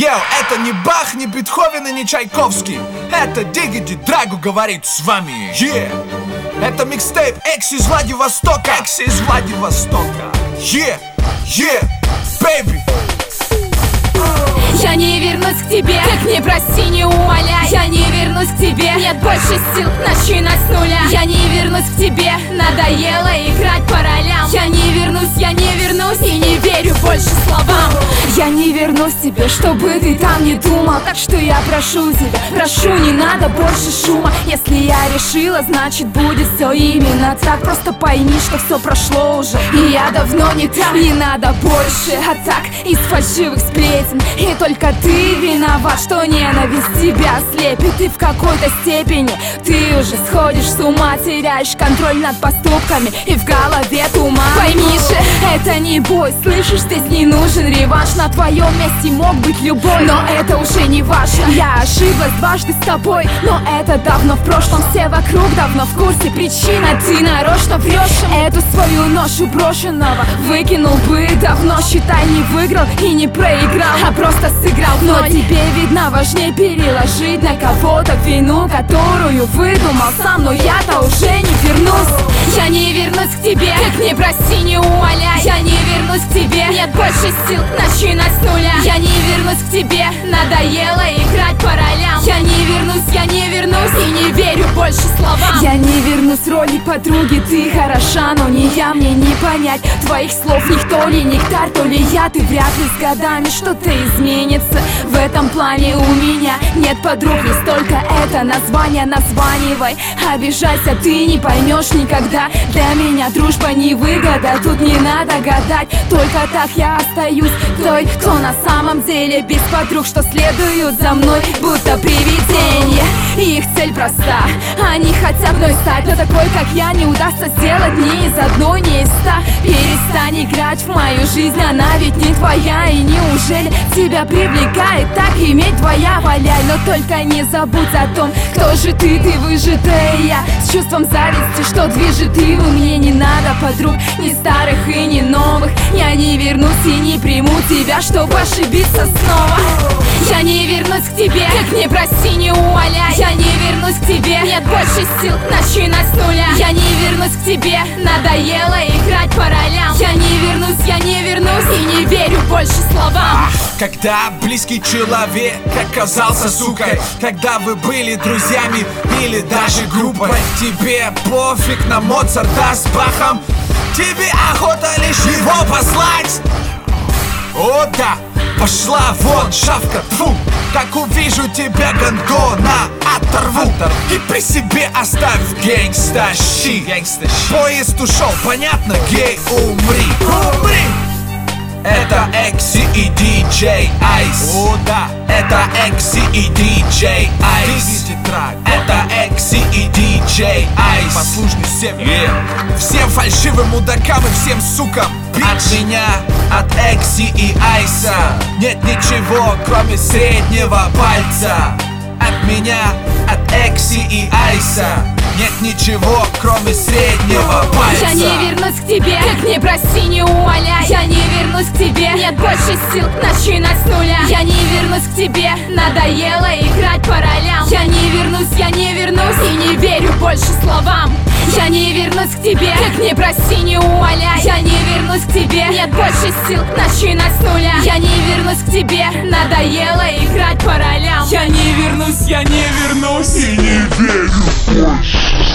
Йоу, это не Бах, не Бетховен и не Чайковский. Это Дигиди Драгу говорит с вами. Это микстейп Экси из Владивостока. Экси из Владивостока. Baby. Я не вернусь к тебе, как не проси, не умоляй. Я не вернусь к тебе, нет больше сил начинать с нуля. Я не вернусь к тебе, надоело играть по ролям. Я не вернусь и не верю больше словам. Я не вернусь к тебе, чтобы ты там не думал. Так что я прошу тебя, прошу, не надо больше шума. Если я решила, значит будет все именно так. Просто пойми, что все прошло уже, и я давно не там. Не надо больше атак из фальшивых сплетен. И только ты виноват, что ненависть тебя слепит. И в какой-то степени ты уже сходишь с ума, теряешь контроль над поступками, и в голове туман. Пойми же, это не бой, слышишь, здесь не нужен реванш. На твоем месте мог быть любой, но это уже не важно. Я ошиблась дважды с тобой, но это давно в прошлом. Все вокруг давно в курсе причин, а ты нарочно врешь им. Эту свою ношу брошенного выкинул бы давно. Считай, не выиграл и не проиграл, а просто сыграл. Но тебе, видно, важнее переложить на кого-то вину, которую выдумал сам. Но я-то уже не вернусь. Я не вернусь к тебе, как не проси, не умоляй. Я не вернусь к тебе, нет больше сил начинать с нуля. Я не вернусь к тебе, надоело играть по ролям. Я не вернусь и не верю больше словам. Я не вернусь роли подруги, ты хороша, но не я, мне не понять твоих слов. Никто ли нектар, то ли я, ты вряд ли с годами что-то изменится. В этом плане у меня нет подруг, не столько это название. Названивай, обижайся, ты не поймешь никогда. Для меня дружба не выгода, тут не надо гадать. Только так я остаюсь той, кто на самом деле без подруг, что следуют за мной, будто привидение. И их цель проста, они хотят мной стать, но такой, как я, не удастся сделать ни из одной, ни из 100. Перестань играть в мою жизнь, она ведь не твоя. И неужели тебя привлекает так иметь твоя? Валяй, но только не забудь о том, кто же ты выжатая я. С чувством зависти, что движет, и мне не надо подруг, ни старых и ни новых. Я не вернусь и не приму тебя, чтобы ошибиться снова. Я не вернусь к тебе, как не проси, не умоляй. Я не вернусь к тебе, нет больше сил начинать с нуля. Я не вернусь к тебе, надоело играть по ролям. Я не вернусь и не верю больше словам. Когда близкий человек оказался сукой, когда вы были друзьями или даже группой, тебе пофиг на Моцарта с Бахом, тебе охота лишь его послать. О да, пошла вон, шавка, тьфу. Как увижу тебя, гондона оторву. И при себе оставь гэнгста щи. Поезд ушел, понятно, гей, умри. Это Экси и Диджей Айс. О да, это Экси и Диджей Айс. Это Экси и Диджей Айс. Послушный север. Всем фальшивым мудакам и всем сукам от меня, от Экси и Айса, нет ничего, кроме среднего пальца. От меня, от Экси и Айса, нет ничего, кроме среднего пальца. Я не вернусь к тебе, как не проси, не умоляй. Я не вернусь к тебе, нет больше сил начинать с нуля. Я не вернусь к тебе, надоело играть по ролям. Я не вернусь и не верю больше словам. Я не вернусь к тебе, как не проси, не умоляй. Я не вернусь к тебе, нет больше сил начинать с нуля. Я не вернусь к тебе, надоело играть по ролям. Я не вернусь и не верю больше.